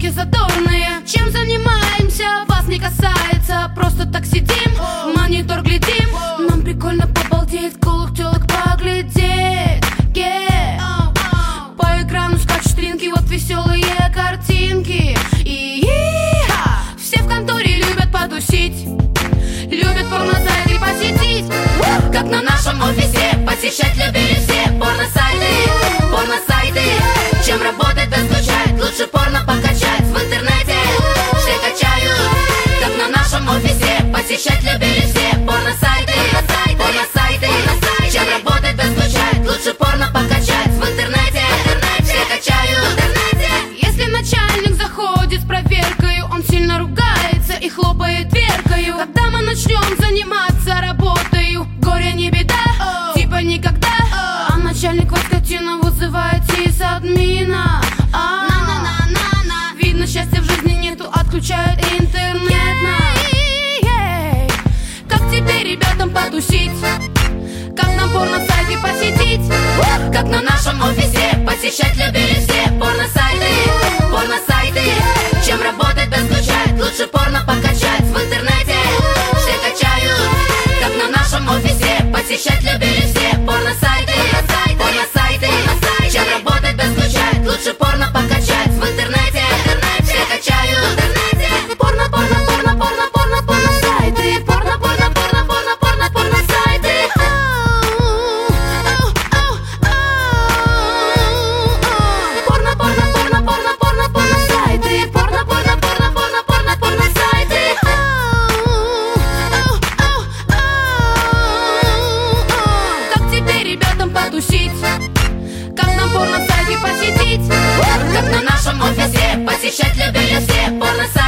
девчонки задорные. Чем занимаемся, вас не касается. Просто так сидим, в монитор глядим. Нам прикольно побалдеть, голых тёлок поглядеть. По экрану скачут стринки, вот веселые картинки. И все в конторе любят потусить, любят порносайты посетить. Как на нашем офисе, посещать любили все порносайты. Порносайты, чем работать да скучать, лучше порно покачать в интернете. Все качают, как на нашем офисе, посещать любили все порносайты. Порносайты, чем работать да скучать, лучше порно покачать в интернете. Все качают. Если начальник заходит с проверкою, он сильно ругается и хлопает дверкою. Когда мы начнем заниматься работою, горе не беда, типа никогда. А начальник вот скотина вызывает сисадмина. Видно, счастья в жизни нету, отключают интернет. Как теперь ребятам потусить? Как на порносайты посетить? Как на нашем офисе, посещать любили все порносайты. Порносайты, чем работать да скучать, лучше порно покачать в интернете. Все качают, как на нашем офисе, посещать любили все порносайты. Порносайты, чем работать да скучать, лучше порно покачать в интернете. Все качают. Порно, порно, порно, порно, порно, порносайты. Порно, порно, порно, порно, порно, порносайты. Порно, порно, порно, порно, порно, порносайты. Порно, порно, порно, порно, порно, порносайты. Как теперь ребятам потусить? Как на порносайты посетить? Как на нашем офисе, посещать любили все порносайты.